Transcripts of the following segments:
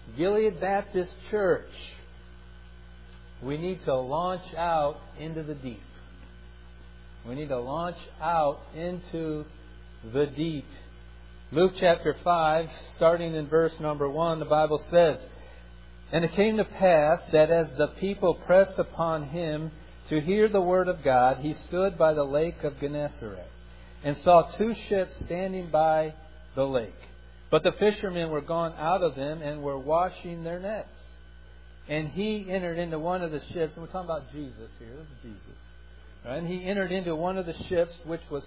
Gilead Baptist Church, we need to launch out into the deep. We need to launch out into the deep. Luke chapter 5, starting in verse number 1, the Bible says, "And it came to pass that as the people pressed upon him to hear the word of God, he stood by the lake of Gennesaret, and saw two ships standing by the lake. But the fishermen were gone out of them and were washing their nets. And he entered into one of the ships," and we're talking about Jesus here, this is Jesus. Right? "And he entered into one of the ships, which was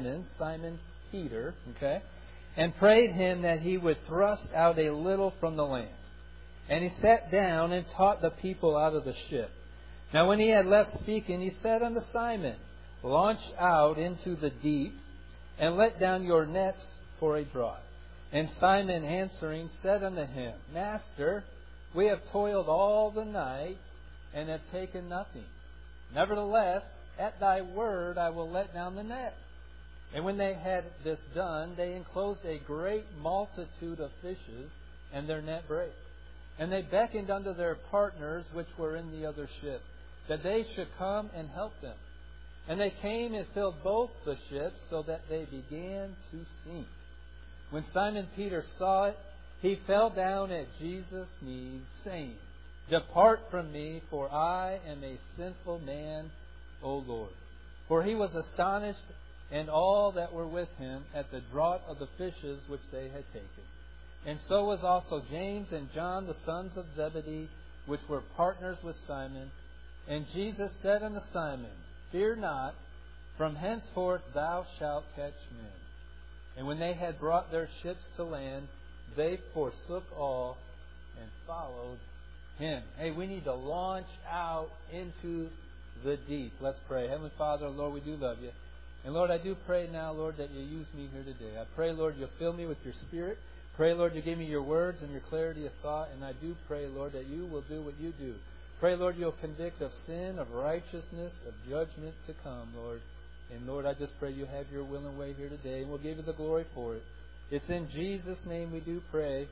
Simon Peter, okay, and prayed him that he would thrust out a little from the land. And he sat down and taught the people out of the ship. Now when he had left speaking, he said unto Simon, Launch out into the deep, and let down your nets for a draught. And Simon answering said unto him, Master, we have toiled all the night, and have taken nothing. Nevertheless, at thy word I will let down the net. And when they had this done, they enclosed a great multitude of fishes, and their net brake. And they beckoned unto their partners which were in the other ship, that they should come and help them. And they came and filled both the ships, so that they began to sink. When Simon Peter saw it, he fell down at Jesus' knees, saying, Depart from me, for I am a sinful man, O Lord. For he was astonished, and all that were with him, at the draught of the fishes which they had taken. And so was also James and John, the sons of Zebedee, which were partners with Simon. And Jesus said unto Simon, Fear not, from henceforth thou shalt catch men. And when they had brought their ships to land, they forsook all and followed him. Hey, we need to launch out into the deep. Let's pray. Heavenly Father, Lord, we do love you. And Lord, I do pray now, Lord, that you use me here today. I pray, Lord, you'll fill me with your Spirit. Pray, Lord, you give me your words and your clarity of thought. And I do pray, Lord, that you will do what you do. Pray, Lord, you'll convict of sin, of righteousness, of judgment to come, Lord. And Lord, I just pray you have your will and way here today. And we'll give you the glory for it. It's in Jesus' name we do pray.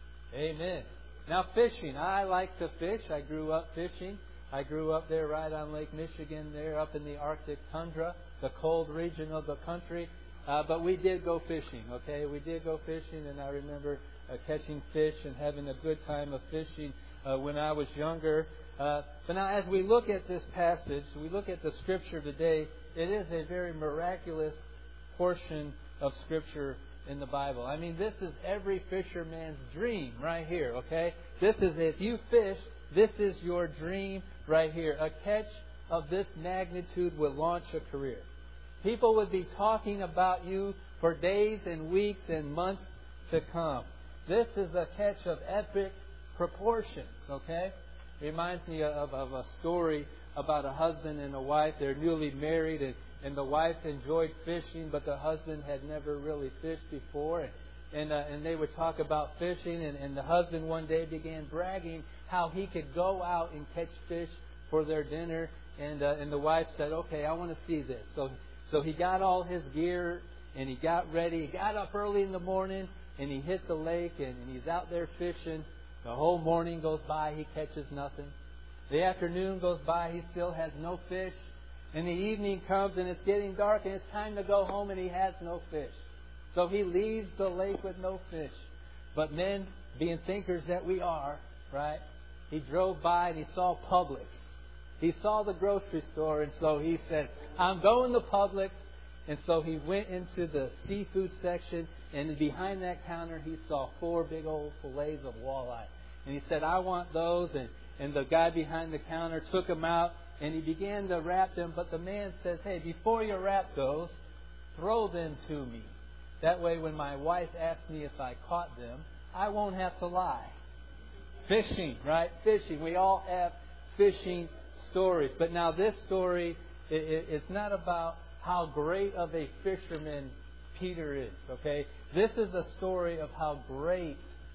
Amen. Now, fishing. I like to fish. I grew up fishing. I grew up there right on Lake Michigan there up in the Arctic tundra, the cold region of the country. But we did go fishing, okay? We did go fishing, and I remember catching fish and having a good time of fishing when I was younger. But now as we look at this passage, we look at the Scripture today, it is a very miraculous portion of Scripture in the Bible. I mean, this is every fisherman's dream right here, okay? This is, if you fish, this is your dream right here. A catch of this magnitude will launch a career. People would be talking about you for days and weeks and months to come. This is a catch of epic proportions, okay? It reminds me of a story about a husband and a wife. They're newly married, and the wife enjoyed fishing, but the husband had never really fished before. And they would talk about fishing, and the husband one day began bragging how he could go out and catch fish for their dinner. And the wife said, okay, I want to see this. So he got all his gear, and he got ready. He got up early in the morning, and he hit the lake, and he's out there fishing. The whole morning goes by, he catches nothing. The afternoon goes by, he still has no fish. And the evening comes, and it's getting dark, and it's time to go home, and he has no fish. So he leaves the lake with no fish. But men, being thinkers that we are, right, he drove by and he saw Publix. He saw the grocery store, and so he said, I'm going to Publix. And so he went into the seafood section, and behind that counter he saw 4 big old fillets of walleye. And he said, I want those. And the guy behind the counter took them out, and he began to wrap them. But the man says, hey, before you wrap those, throw them to me. That way when my wife asks me if I caught them, I won't have to lie. Fishing, right? Fishing. We all have fishing stories. But now this story is not about how great of a fisherman Peter is, okay? This is a story of how great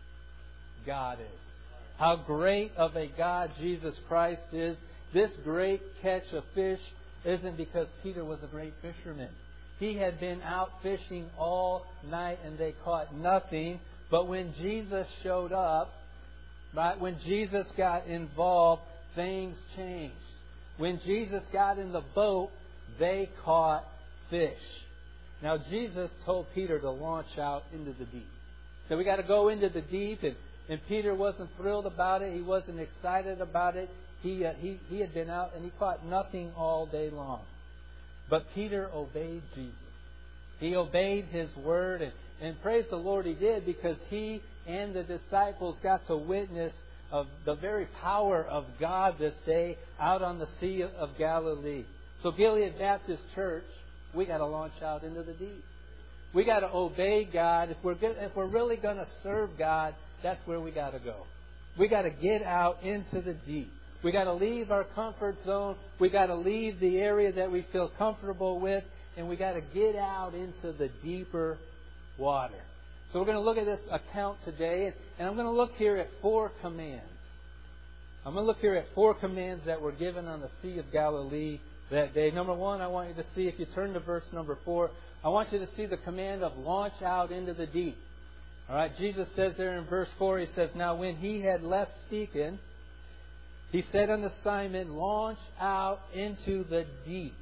God is. How great of a God Jesus Christ is. This great catch of fish isn't because Peter was a great fisherman. He had been out fishing all night and they caught nothing. But when Jesus showed up, Right? When Jesus got involved, things changed. When Jesus got in the boat, they caught fish. Now, Jesus told Peter to launch out into the deep. So we got to go into the deep, and Peter wasn't thrilled about it. He wasn't excited about it. He had been out and he caught nothing all day long. But Peter obeyed Jesus. He obeyed His word, and praise the Lord he did, because he and the disciples got to witness of the very power of God this day out on the Sea of Galilee. So Gilead Baptist Church, we got to launch out into the deep. We got to obey God. If we're really going to serve God, that's where we got to go. We got to get out into the deep. We got to leave our comfort zone. We got to leave the area that we feel comfortable with, and we got to get out into the deeper water. So we're going to look at this account today, and I'm going to look here at 4 commands. I'm going to look here at 4 commands that were given on the Sea of Galilee that day. Number 1, I want you to see, if you turn to verse number 4, I want you to see the command of launch out into the deep. All right, Jesus says there in verse 4, He says, "Now when He had left speaking, He said unto Simon, Launch out into the deep."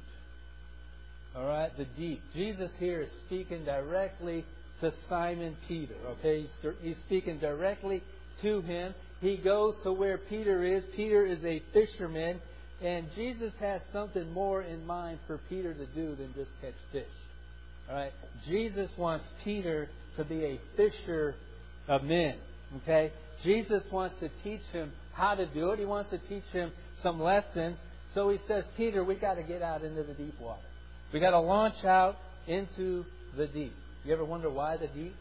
All right, the deep. Jesus here is speaking directly to Simon Peter. Okay, He's speaking directly to him. He goes to where Peter is. Peter is a fisherman, and Jesus has something more in mind for Peter to do than just catch fish. All right, Jesus wants Peter to be a fisher of men. Okay, Jesus wants to teach him how to do it. He wants to teach him some lessons. So He says, Peter, we got to get out into the deep water. We got to launch out into the deep. You ever wonder why the deep?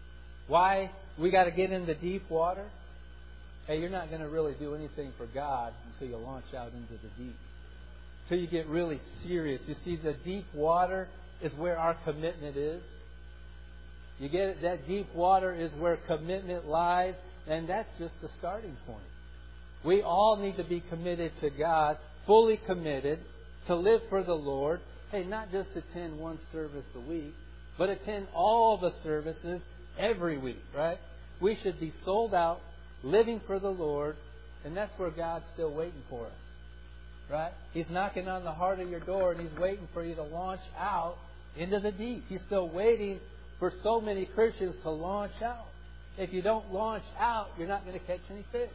Why we got to get in the deep water? Hey, you're not going to really do anything for God until you launch out into the deep. Until you get really serious. You see, the deep water is where our commitment is. You get it? That deep water is where commitment lies, and that's just the starting point. We all need to be committed to God, fully committed, to live for the Lord. Hey, not just attend one service a week, but attend all the services every week, right? We should be sold out, living for the Lord, and that's where God's still waiting for us, right? He's knocking on the heart of your door, and He's waiting for you to launch out into the deep. He's still waiting for so many Christians to launch out. If you don't launch out, you're not going to catch any fish.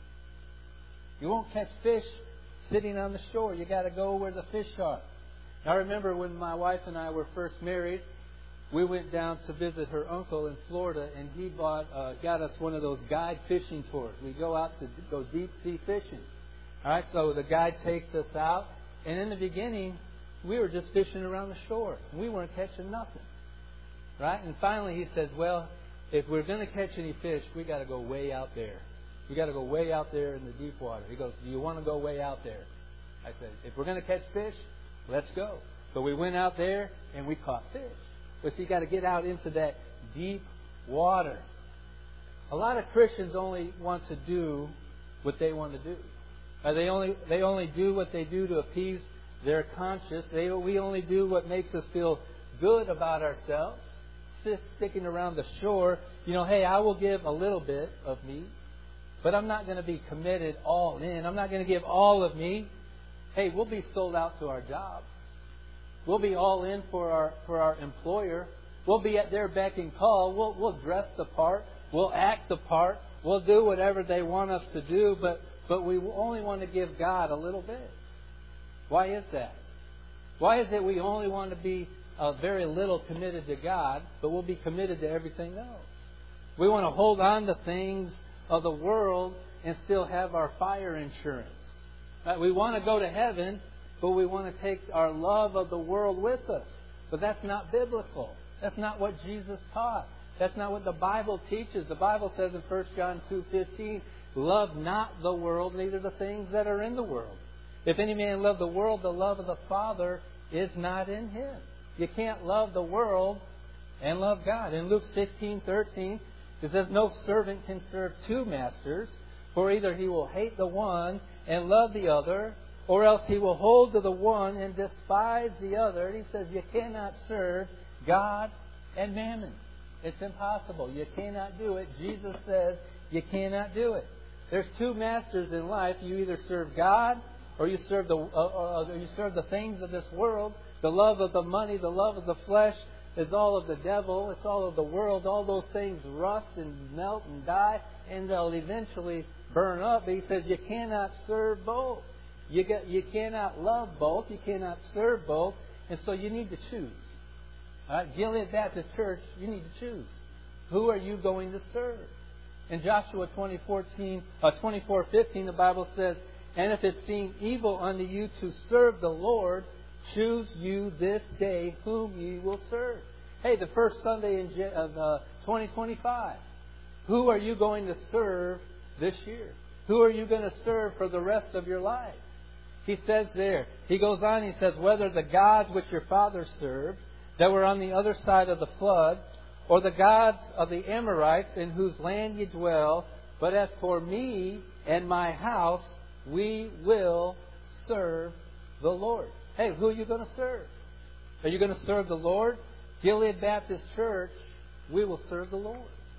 You won't catch fish sitting on the shore. You got to go where the fish are. I remember when my wife and I were first married, we went down to visit her uncle in Florida, and he got us one of those guide fishing tours. We go out to go deep sea fishing. All right, so the guide takes us out, and in the beginning, we were just fishing around the shore. We weren't catching nothing. Right? And finally he says, well, if we're going to catch any fish, we got to go way out there. We got to go way out there in the deep water. He goes, do you want to go way out there? I said, if we're going to catch fish, let's go. So we went out there and we caught fish. But see, you got to get out into that deep water. A lot of Christians only want to do what they want to do. They only do what they do to appease their conscience. We only do what makes us feel good about ourselves. Sticking around the shore, hey, I will give a little bit of me, but I'm not going to be committed all in. I'm not going to give all of me. Hey, we'll be sold out to our jobs. We'll be all in for our employer. We'll be at their beck and call. We'll dress the part. We'll act the part. We'll do whatever they want us to do, but we only want to give God a little bit. Why is that? Why is it we only want to be very little committed to God, but we'll be committed to everything else? We want to hold on to things of the world and still have our fire insurance. We want to go to heaven, but we want to take our love of the world with us. But that's not biblical. That's not what Jesus taught. That's not what the Bible teaches. The Bible says in 1 John 2:15, love not the world, neither the things that are in the world. If any man love the world, the love of the Father is not in him. You can't love the world and love God. In Luke 16:13, it says, no servant can serve two masters, for either he will hate the one and love the other, or else he will hold to the one and despise the other. And he says you cannot serve God and mammon. It's impossible. You cannot do it. Jesus says you cannot do it. There's two masters in life. You either serve God or you serve the things of this world. The love of the money, the love of the flesh is all of the devil. It's all of the world. All those things rust and melt and die, and they'll eventually burn up. But he says you cannot serve both. You cannot love both. You cannot serve both. And so you need to choose. All right? Gilead Baptist Church, you need to choose. Who are you going to serve? In Joshua 24:15, the Bible says, "And if it seem evil unto you to serve the Lord, choose you this day whom ye will serve." Hey, the first Sunday of 2025. Who are you going to serve this year? Who are you going to serve for the rest of your life? He says there, he goes on, he says, "Whether the gods which your fathers served, that were on the other side of the flood, or the gods of the Amorites in whose land ye dwell, but as for me and my house, we will serve the Lord." Hey, who are you going to serve? Are you going to serve the Lord? Gilead Baptist Church, we will serve the Lord.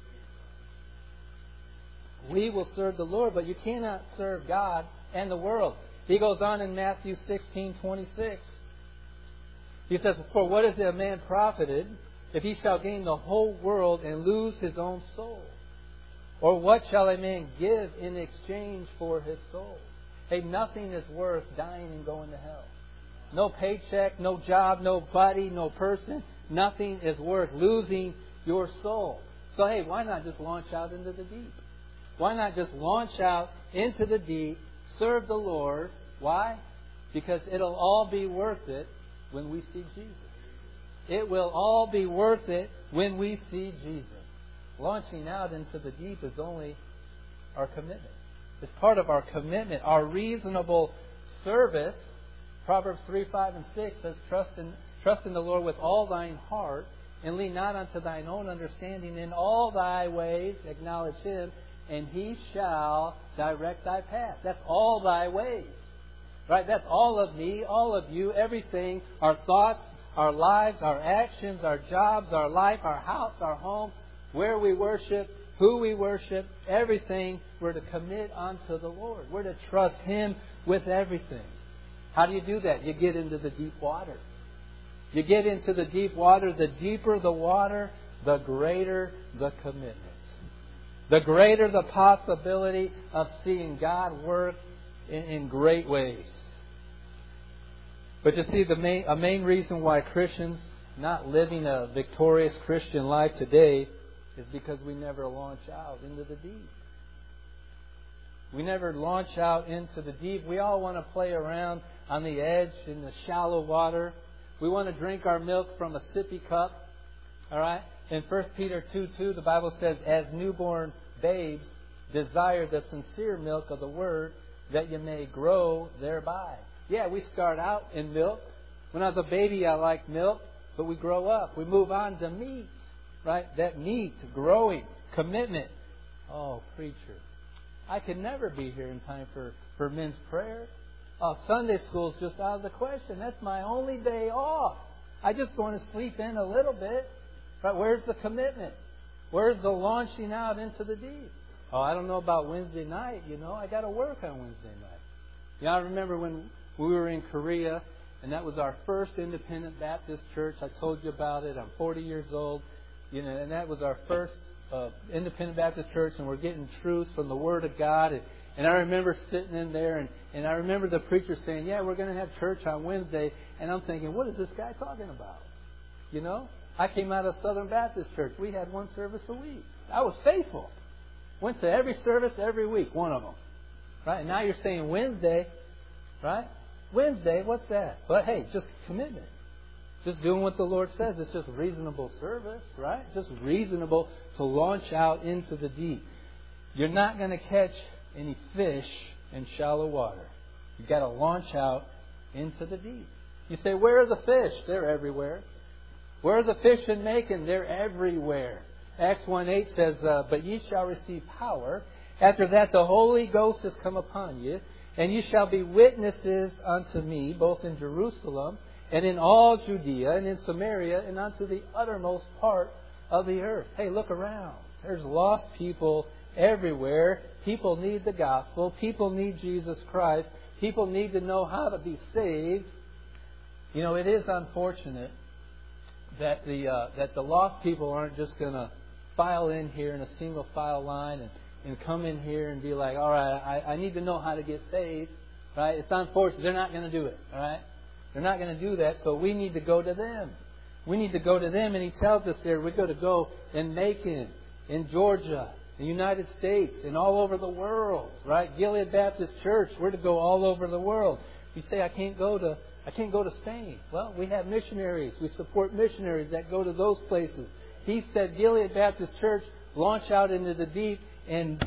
We will serve the Lord, but you cannot serve God and the world. He goes on in Matthew 16:26. He says, "For what is a man profited if he shall gain the whole world and lose his own soul? Or what shall a man give in exchange for his soul?" Hey, nothing is worth dying and going to hell. No paycheck, no job, no buddy, no person. Nothing is worth losing your soul. So hey, why not just launch out into the deep? Why not just launch out into the deep, serve the Lord? Why? Because it'll all be worth it when we see Jesus. It will all be worth it when we see Jesus. Launching out into the deep is only our commitment. It's part of our commitment, our reasonable service. Proverbs 3:5 and 6 says, Trust in the Lord with all thine heart, and lean not unto thine own understanding. In all thy ways acknowledge Him, and He shall direct thy path. That's all thy ways. Right? That's all of me, all of you, everything, our thoughts, our lives, our actions, our jobs, our life, our house, our home, where we worship, who we worship, everything, we're to commit unto the Lord. We're to trust Him with everything. How do you do that? You get into the deep water. You get into the deep water. The deeper the water, the greater the commitment. The greater the possibility of seeing God work in great ways. But you see, a main reason why Christians not living a victorious Christian life today is because we never launch out into the deep. We never launch out into the deep. We all want to play around on the edge in the shallow water. We want to drink our milk from a sippy cup. All right? In 1 Peter 2:2, the Bible says, "As newborn babes, desire the sincere milk of the Word, that you may grow thereby." Yeah, we start out in milk. When I was a baby, I liked milk, but we grow up. We move on to meat, right? That meat, growing, commitment. Oh, preacher, I could never be here in time for men's prayer. Oh, Sunday school's just out of the question. That's my only day off. I just want to sleep in a little bit. But where's the commitment? Where's the launching out into the deep? Oh, I don't know about Wednesday night. I got to work on Wednesday night. I remember when we were in Korea, and that was our first independent Baptist church. I told you about it. I'm 40 years old, and that was our first independent Baptist church, and we're getting truths from the Word of God. And I remember sitting in there, and I remember the preacher saying, "Yeah, we're going to have church on Wednesday." And I'm thinking, what is this guy talking about? I came out of Southern Baptist Church. We had one service a week. I was faithful. Went to every service every week, one of them. Right? And now you're saying Wednesday, right? Wednesday, what's that? But hey, just commitment. Just doing what the Lord says. It's just reasonable service, right? Just reasonable to launch out into the deep. You're not going to catch any fish in shallow water. You've got to launch out into the deep. You say, where are the fish? They're everywhere. Where are the fish in Macon? They're everywhere. Acts 1:8 says, "But ye shall receive power. After that the Holy Ghost has come upon you, and ye shall be witnesses unto me, both in Jerusalem and in all Judea and in Samaria and unto the uttermost part of the earth." Hey, look around. There's lost people everywhere. People need the gospel. People need Jesus Christ. People need to know how to be saved. You know, it is unfortunate that the lost people aren't just going to file in here in a single file line and come in here and be like, all right, I need to know how to get saved. Right? It's unfortunate. They're not going to do it. All right? They're not going to do that, so we need to go to them. We need to go to them, and He tells us there we've got to go in Macon, in Georgia, in the United States, and all over the world. Right? Gilead Baptist Church, we're to go all over the world. You say, I can't go to Spain. Well, we have missionaries. We support missionaries that go to those places. He said, Gilead Baptist Church, launch out into the deep and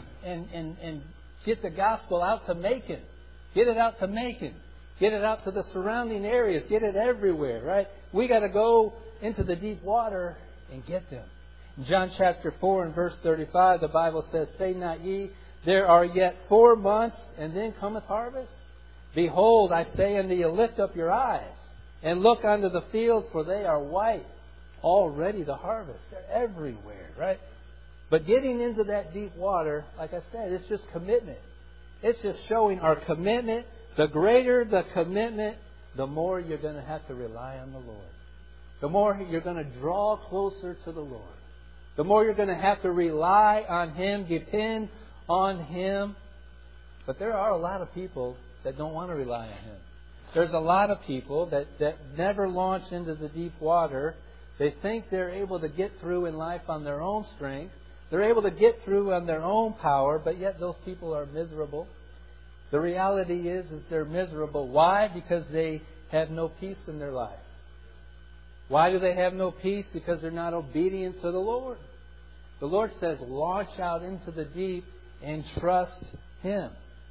get the gospel out to Macon. Get it out to Macon. Get it out to the surrounding areas. Get it everywhere, right? We got to go into the deep water and get them. In John chapter 4 and verse 35, the Bible says, Say not ye, there are yet 4 months, and then cometh harvest? Behold, I say unto you, lift up your eyes, and look unto the fields, for they are white, already to harvest. They're everywhere, right? But getting into that deep water, like I said, it's just commitment. It's just showing our commitment. The greater the commitment, the more you're going to have to rely on the Lord. The more you're going to draw closer to the Lord. The more you're going to have to rely on Him, depend on Him. But there are a lot of people that don't want to rely on Him. There's a lot of people that never launch into the deep water. They think they're able to get through in life on their own strength. They're able to get through on their own power, but yet those people are miserable. The reality is they're miserable. Why? Because they have no peace in their life. Why do they have no peace? Because they're not obedient to the Lord. The Lord says, launch out into the deep and trust Him.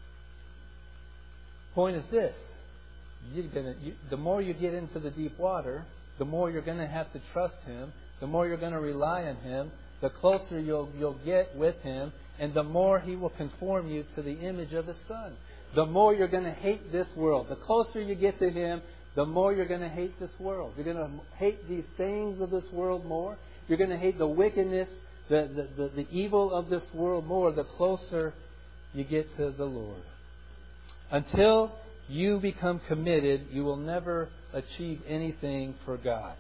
Point is this. The more you get into the deep water, the more you're going to have to trust Him. The more you're going to rely on Him. The closer you'll get with Him, and the more He will conform you to the image of His Son. The more you're going to hate this world. The closer you get to Him, the more you're going to hate this world. You're going to hate these things of this world more. You're going to hate the wickedness, the evil of this world more, the closer you get to the Lord. Until you become committed, you will never achieve anything for God.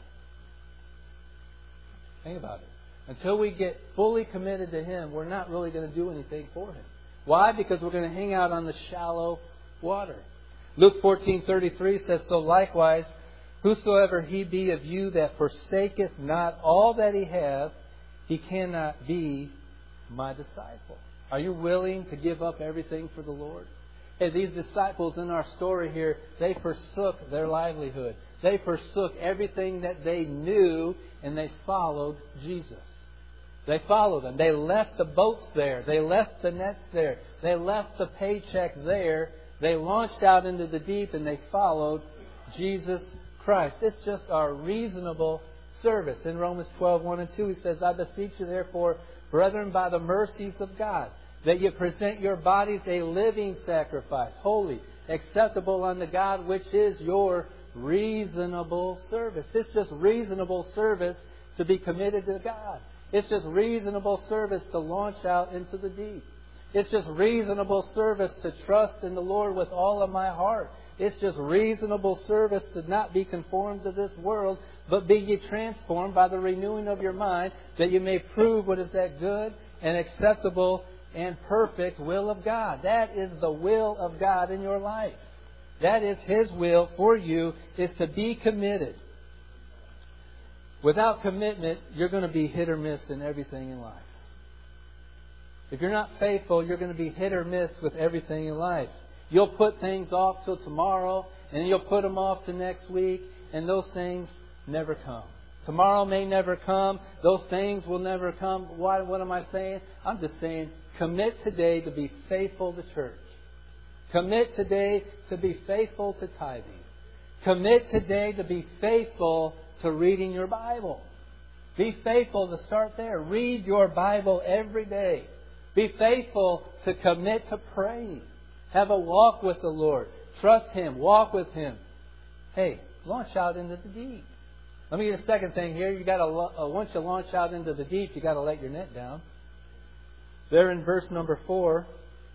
Think about it. Until we get fully committed to Him, we're not really going to do anything for Him. Why? Because we're going to hang out on the shallow water. Luke 14:33 says, So likewise, whosoever he be of you that forsaketh not all that he hath, he cannot be my disciple. Are you willing to give up everything for the Lord? Hey, these disciples in our story here, they forsook their livelihood. They forsook everything that they knew, and they followed Jesus. They followed Him. They left the boats there. They left the nets there. They left the paycheck there. They launched out into the deep, and they followed Jesus Christ. It's just our reasonable service. In Romans 12:1 and 2, He says, I beseech you therefore, brethren, by the mercies of God, that you present your bodies a living sacrifice, holy, acceptable unto God, which is your reasonable service. It's just reasonable service to be committed to God. It's just reasonable service to launch out into the deep. It's just reasonable service to trust in the Lord with all of my heart. It's just reasonable service to not be conformed to this world, but be ye transformed by the renewing of your mind, that you may prove what is that good and acceptable and perfect will of God. That is the will of God in your life. That is His will for you, is to be committed. Without commitment, you're going to be hit or miss in everything in life. If you're not faithful, you're going to be hit or miss with everything in life. You'll put things off till tomorrow, and you'll put them off to next week, and those things never come. Tomorrow may never come. Those things will never come. What am I saying? I'm just saying, commit today to be faithful to church. Commit today to be faithful to tithing. Commit today to be faithful to reading your Bible. Be faithful to start there. Read your Bible every day. Be faithful to commit to praying. Have a walk with the Lord. Trust Him. Walk with Him. Hey, launch out into the deep. Let me get a second thing here. You got to once you launch out into the deep, you got to let your net down. There in verse number 4,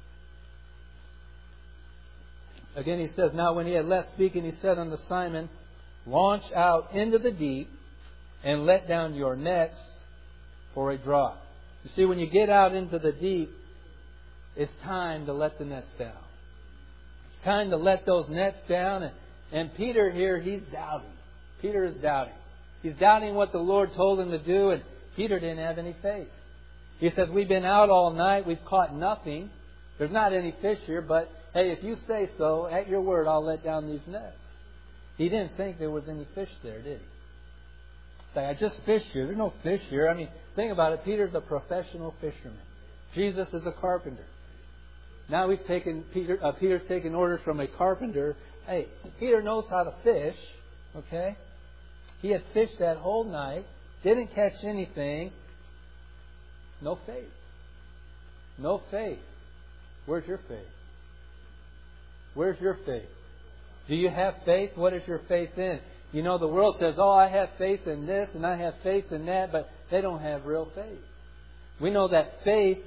again he says, "Now when he had left speaking, he said unto Simon, Launch out into the deep and let down your nets for a draught." You see, when you get out into the deep, it's time to let the nets down. It's time to let those nets down. And Peter here, he's doubting. Peter is doubting. He's doubting what the Lord told him to do, and Peter didn't have any faith. He says, "We've been out all night. We've caught nothing. There's not any fish here, but hey, if you say so, at your word, I'll let down these nets." He didn't think there was any fish there, did he? He's like, "I just fished here. There's no fish here." I mean, think about it. Peter's a professional fisherman. Jesus is a carpenter. Now Peter's taking orders from a carpenter. Hey, Peter knows how to fish. Okay? He had fished that whole night. Didn't catch anything. No faith. No faith. Where's your faith? Where's your faith? Do you have faith? What is your faith in? You know, the world says, "Oh, I have faith in this and I have faith in that," but they don't have real faith. We know that faith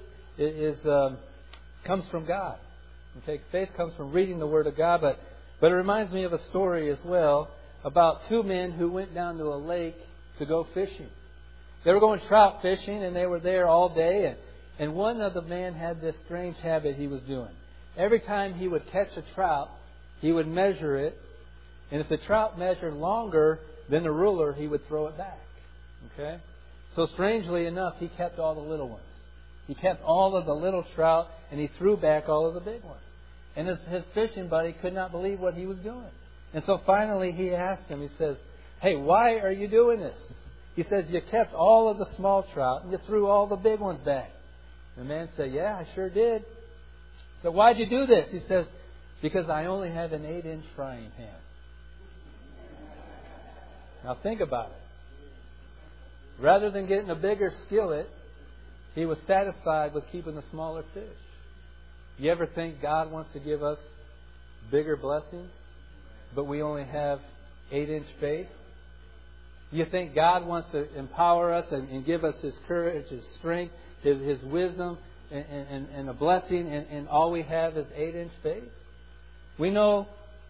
comes from God. Okay, faith comes from reading the Word of God, but it reminds me of a story as well about two men who went down to a lake to go fishing. They were going trout fishing, and they were there all day. And one of the men had this strange habit he was doing. Every time he would catch a trout, he would measure it. And if the trout measured longer than the ruler, he would throw it back. Okay? So strangely enough, he kept all the little ones. He kept all of the little trout, and he threw back all of the big ones. And his fishing buddy could not believe what he was doing. And so finally he asked him, he says, "Hey, why are you doing this?" He says, "You kept all of the small trout and you threw all the big ones back." The man said, "Yeah, I sure did." So why'd you do this? He says, "Because I only have an 8-inch frying pan." Now think about it. Rather than getting a bigger skillet, he was satisfied with keeping the smaller fish. You ever think God wants to give us bigger blessings, but we only have 8-inch faith? You think God wants to empower us and give us His courage, His strength, His wisdom, and a blessing, and all we have is 8-inch faith? We know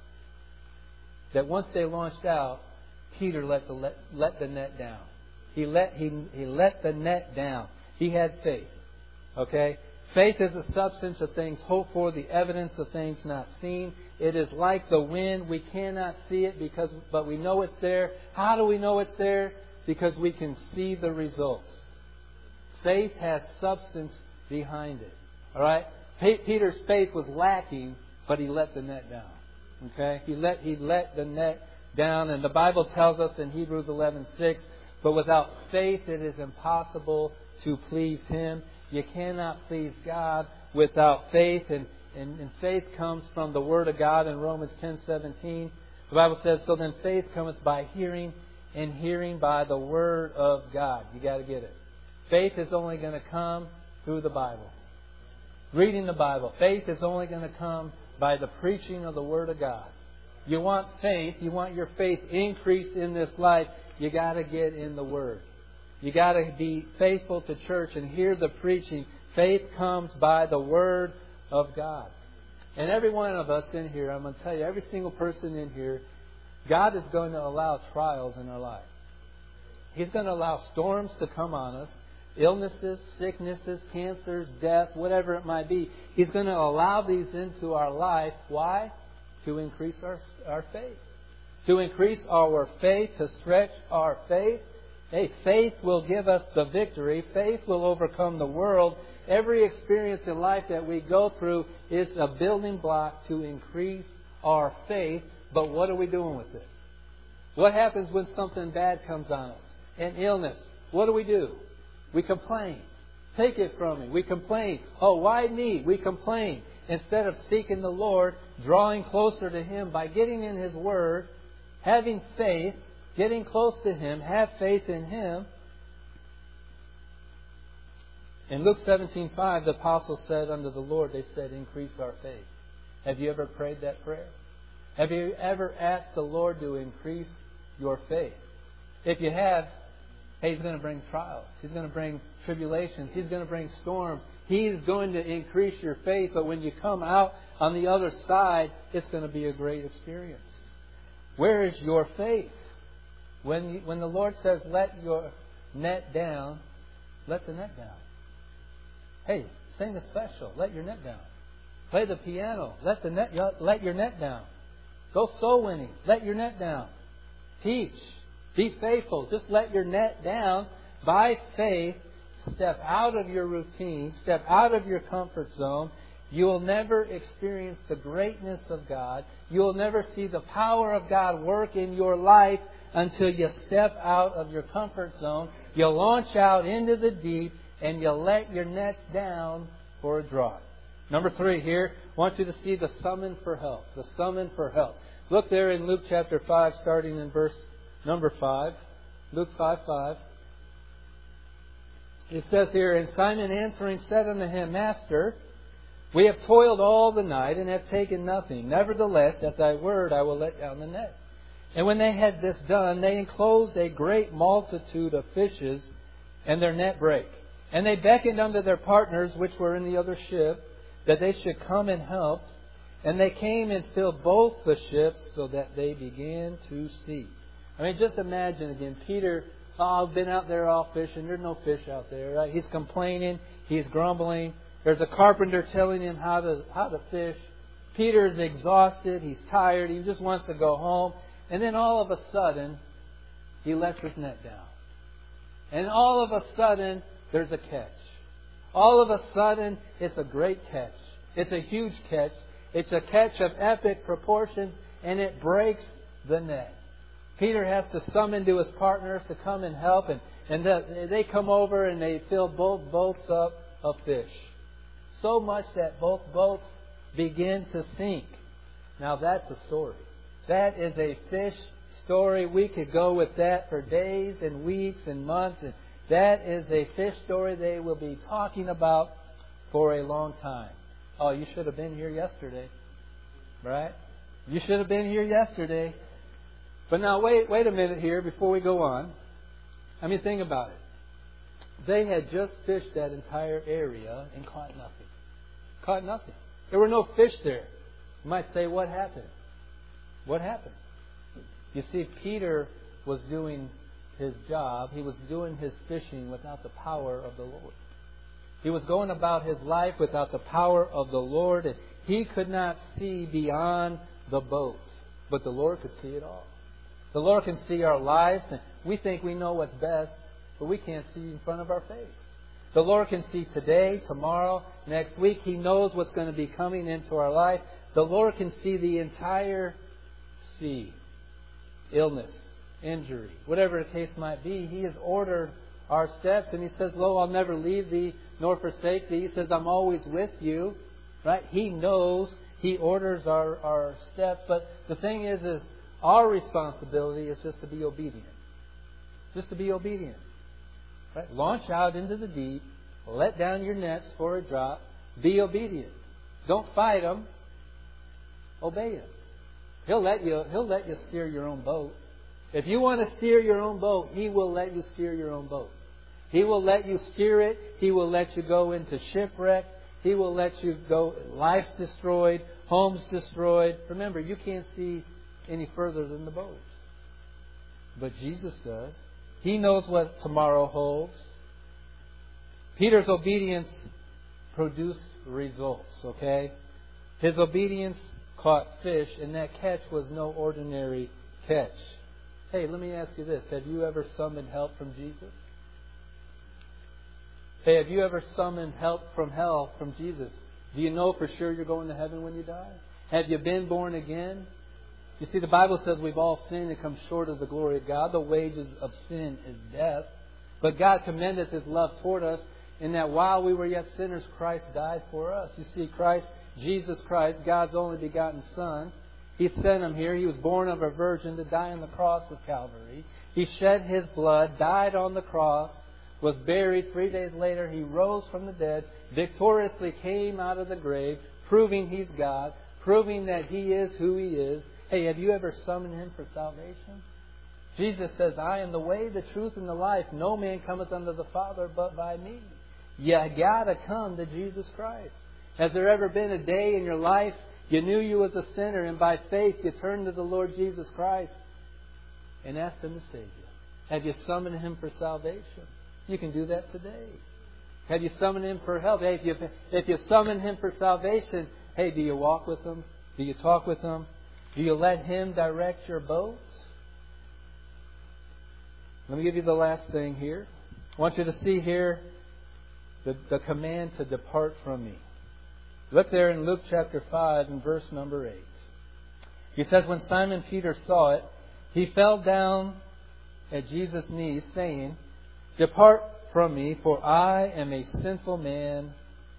that once they launched out, Peter let the net down. He let the net down. He had faith. Okay? Faith is the substance of things hoped for, the evidence of things not seen. It is like the wind. We cannot see it but we know it's there. How do we know it's there? Because we can see the results. Faith has substance behind it. All right? Peter's faith was lacking, but he let the net down. Okay? He let the net down, and the Bible tells us in Hebrews 11:6, "But without faith it is impossible to please Him." You cannot please God without faith, and faith comes from the Word of God in Romans 10:17. The Bible says, "So then faith cometh by hearing, and hearing by the Word of God." You got to get it. Faith is only going to come through the Bible. Reading the Bible. Faith is only going to come by the preaching of the Word of God. You want faith, you want your faith increased in this life, you got to get in the Word. You got to be faithful to church and hear the preaching. Faith comes by the Word of God. And every one of us in here, I'm going to tell you, every single person in here, God is going to allow trials in our life. He's going to allow storms to come on us. Illnesses, sicknesses, cancers, death, whatever it might be. He's going to allow these into our life. Why? To increase our faith. To increase our faith, to stretch our faith. Hey, faith will give us the victory. Faith will overcome the world. Every experience in life that we go through is a building block to increase our faith. But what are we doing with it? What happens when something bad comes on us? An illness. What do? We complain. Take it from me. We complain. Oh, why me? We complain. Instead of seeking the Lord, drawing closer to Him by getting in His Word, having faith, getting close to Him, have faith in Him. In Luke 17:5, the apostle said unto the Lord, they said, "Increase our faith." Have you ever prayed that prayer? Have you ever asked the Lord to increase your faith? If you have, Hey, He's going to bring trials. He's going to bring tribulations. He's going to bring storms. He's going to increase your faith. But when you come out on the other side, it's going to be a great experience. Where is your faith? When the Lord says, let your net down, let the net down. Hey, sing the special. Let your net down. Play the piano. Let your net down. Go soul winning. Let your net down. Teach. Be faithful. Just let your net down. By faith, step out of your routine. Step out of your comfort zone. You will never experience the greatness of God. You will never see the power of God work in your life until you step out of your comfort zone. You launch out into the deep and you let your nets down for a draught. Number 3 here, I want you to see the summon for help. The summon for help. Look there in Luke chapter 5, starting in verse number 5. Luke 5:5. It says here, and Simon answering said unto him, Master, we have toiled all the night and have taken nothing. Nevertheless, at thy word I will let down the net. And when they had this done, they enclosed a great multitude of fishes, and their net brake. And they beckoned unto their partners, which were in the other ship, that they should come and help. And they came and filled both the ships, so that they began to sink. I mean, just imagine again, Peter, I've been out there all fishing. There's no fish out there, right? He's complaining. He's grumbling. There's a carpenter telling him how to fish. Peter's exhausted. He's tired. He just wants to go home. And then all of a sudden, he lets his net down. And all of a sudden, there's a catch. All of a sudden, it's a great catch. It's a huge catch. It's a catch of epic proportions, and it breaks the net. Peter has to summon to his partners to come and help, and they come over and they fill both boats up of fish. So much that both boats begin to sink. Now that's a story. That is a fish story. We could go with that for days and weeks and months. And that is a fish story they will be talking about for a long time. Oh, you should have been here yesterday. Right? You should have been here yesterday. But now wait a minute here before we go on. I mean, think about it. They had just fished that entire area and caught nothing. Caught nothing. There were no fish there. You might say, what happened? What happened? You see, Peter was doing his job. He was doing his fishing without the power of the Lord. He was going about his life without the power of the Lord. And he could not see beyond the boat. But the Lord could see it all. The Lord can see our lives. And we think we know what's best. But we can't see in front of our face. The Lord can see today, tomorrow, next week. He knows what's going to be coming into our life. The Lord can see the entire sea. Illness, injury, whatever the case might be. He has ordered our steps. And He says, lo, I'll never leave thee nor forsake thee. He says, I'm always with you. Right? He knows. He orders our steps. But the thing is our responsibility is just to be obedient. Just to be obedient. Right? Launch out into the deep. Let down your nets for a drop. Be obedient. Don't fight Him. Obey Him. He'll let you steer your own boat. If you want to steer your own boat, He will let you steer your own boat. He will let you steer it. He will let you go into shipwreck. He will let you go, lives destroyed, homes destroyed. Remember, you can't see any further than the boat. But Jesus does. He knows what tomorrow holds. Peter's obedience produced results, okay? His obedience caught fish, and that catch was no ordinary catch. Hey, let me ask you this. Have you ever summoned help from Jesus? Hey, have you ever summoned help from hell from Jesus? Do you know for sure you're going to heaven when you die? Have you been born again? You see, the Bible says we've all sinned and come short of the glory of God. The wages of sin is death. But God commendeth His love toward us in that while we were yet sinners, Christ died for us. You see, Jesus Christ, God's only begotten Son, He sent Him here. He was born of a virgin to die on the cross of Calvary. He shed His blood, died on the cross, was buried. 3 days later, He rose from the dead, victoriously came out of the grave, proving He's God, proving that He is who He is. Hey, have you ever summoned Him for salvation? Jesus says, I am the way, the truth, and the life. No man cometh unto the Father but by me. You got to come to Jesus Christ. Has there ever been a day in your life you knew you was a sinner, and by faith you turned to the Lord Jesus Christ and asked Him to save you? Have you summoned Him for salvation? You can do that today. Have you summoned Him for help? Hey, if you summon Him for salvation, hey, do you walk with Him? Do you talk with Him? Do you let Him direct your boat? Let me give you the last thing here. I want you to see here the command to depart from me. Look there in Luke chapter 5 and verse number 8. He says, when Simon Peter saw it, he fell down at Jesus' knees, saying, Depart from me, for I am a sinful man,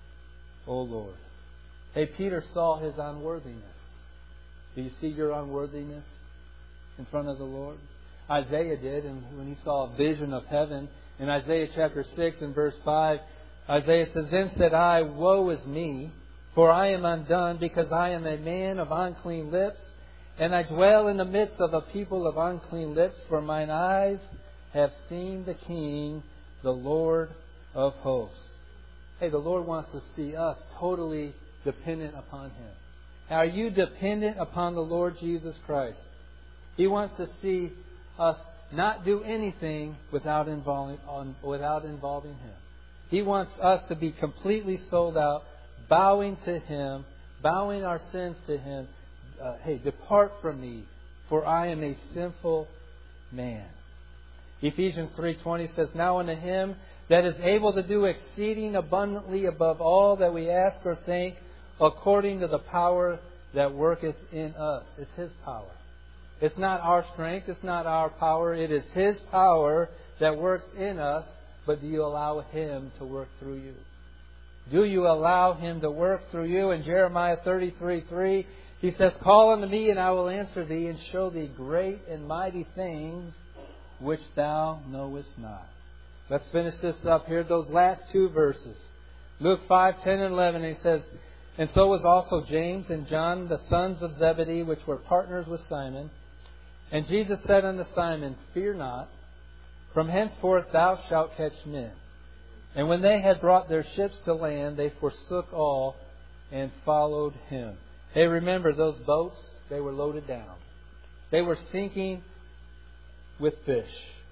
O Lord. Hey, Peter saw his unworthiness. Do you see your unworthiness in front of the Lord? Isaiah did, and when he saw a vision of heaven, in Isaiah chapter 6 and verse 5, Isaiah says, Then said I, Woe is me, for I am undone, because I am a man of unclean lips, and I dwell in the midst of a people of unclean lips, for mine eyes have seen the King, the Lord of hosts. Hey, the Lord wants to see us totally dependent upon Him. Are you dependent upon the Lord Jesus Christ? He wants to see us not do anything without involving Him. He wants us to be completely sold out, bowing to Him, bowing our sins to Him. Hey, depart from me, for I am a sinful man. Ephesians 3:20 says, Now unto Him that is able to do exceeding abundantly above all that we ask or think, according to the power that worketh in us. It's His power. It's not our strength. It's not our power. It is His power that works in us. But do you allow Him to work through you? Do you allow Him to work through you? In Jeremiah 33:3, He says, Call unto me, and I will answer thee, and show thee great and mighty things which thou knowest not. Let's finish this up here. Those last two verses. Luke 5:10 and 11, He says, And so was also James and John, the sons of Zebedee, which were partners with Simon. And Jesus said unto Simon, Fear not, from henceforth thou shalt catch men. And when they had brought their ships to land, they forsook all and followed Him. Hey, remember those boats? They were loaded down. They were sinking with fish.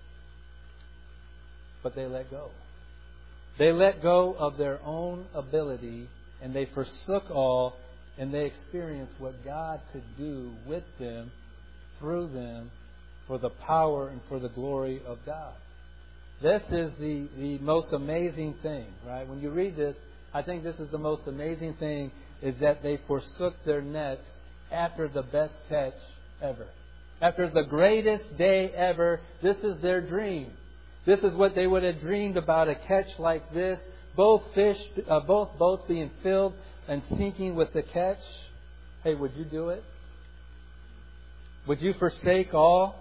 But they let go. They let go of their own ability, and they forsook all, and they experienced what God could do with them, through them, for the power and for the glory of God. This is the most amazing thing, right? When you read this, I think this is the most amazing thing, is that they forsook their nets after the best catch ever. After the greatest day ever, this is their dream. This is what they would have dreamed about, a catch like this. Both both being filled and sinking with the catch. Hey, would you do it? Would you forsake all?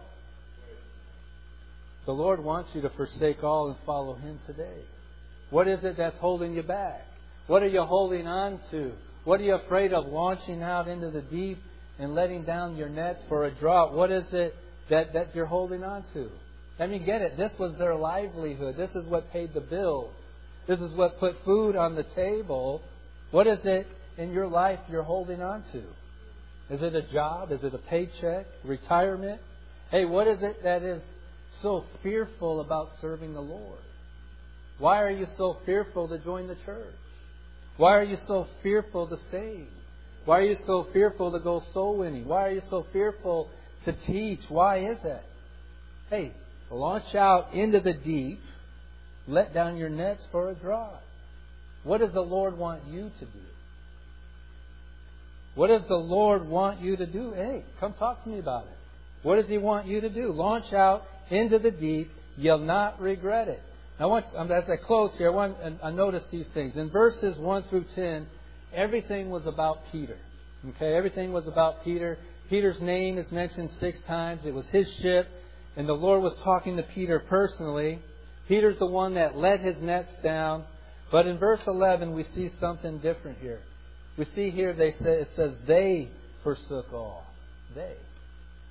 The Lord wants you to forsake all and follow Him today. What is it that's holding you back? What are you holding on to? What are you afraid of launching out into the deep and letting down your nets for a draught? What is it that you're holding on to? I mean, get it. This was their livelihood. This is what paid the bills. This is what put food on the table. What is it in your life you're holding on to? Is it a job? Is it a paycheck? Retirement? Hey, what is it that is so fearful about serving the Lord? Why are you so fearful to join the church? Why are you so fearful to save? Why are you so fearful to go soul winning? Why are you so fearful to teach? Why is that? Hey, launch out into the deep. Let down your nets for a draught. What does the Lord want you to do? What does the Lord want you to do? Hey, come talk to me about it. What does He want you to do? Launch out into the deep. You'll not regret it. Now, as I close here, I notice these things. In verses 1 through 10, everything was about Peter. Okay, everything was about Peter. Peter's name is mentioned 6 times. It was his ship, and the Lord was talking to Peter personally. Peter's the one that let his nets down. But in verse 11, we see something different here. We see here it says they forsook all. They.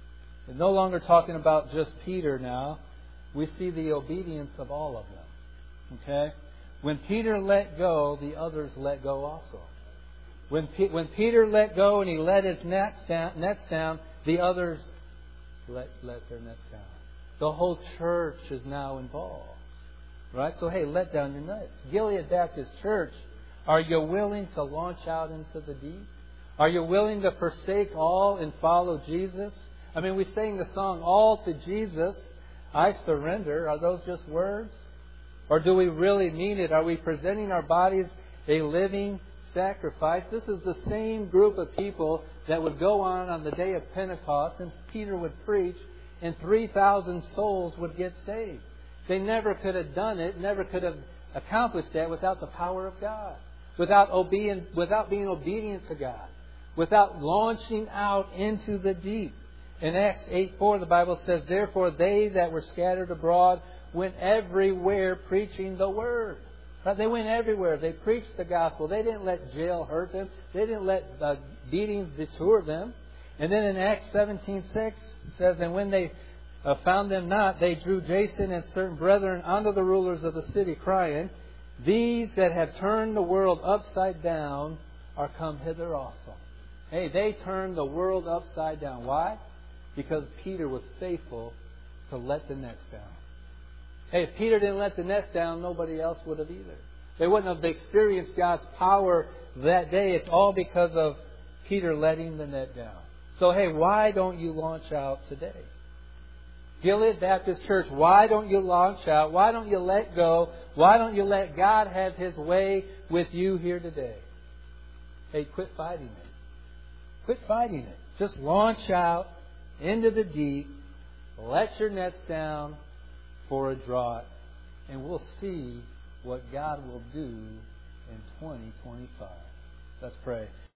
We're no longer talking about just Peter now. We see the obedience of all of them. Okay? When Peter let go, the others let go also. When Peter let go and he let his nets down, the others let their nets down. The whole church is now involved. Right? So, hey, let down your nets. Gilead Baptist Church, are you willing to launch out into the deep? Are you willing to forsake all and follow Jesus? I mean, we sang the song, All to Jesus, I Surrender. Are those just words? Or do we really mean it? Are we presenting our bodies a living sacrifice? This is the same group of people that would go on the day of Pentecost, and Peter would preach, and 3,000 souls would get saved. They never could have done it, never could have accomplished that without the power of God, without being obedient to God, without launching out into the deep. In Acts 8:4, the Bible says, Therefore they that were scattered abroad went everywhere preaching the Word. Right? They went everywhere. They preached the gospel. They didn't let jail hurt them. They didn't let beatings deter them. And then in Acts 17:6, it says, And when they found them not, they drew Jason and certain brethren unto the rulers of the city, crying, These that have turned the world upside down are come hither also. Hey, they turned the world upside down. Why? Because Peter was faithful to let the nets down. Hey, if Peter didn't let the nets down, nobody else would have either. They wouldn't have experienced God's power that day. It's all because of Peter letting the net down. So, hey, why don't you launch out today? Gilead Baptist Church, why don't you launch out? Why don't you let go? Why don't you let God have His way with you here today? Hey, quit fighting it. Quit fighting it. Just launch out into the deep. Let your nets down for a draught. And we'll see what God will do in 2025. Let's pray.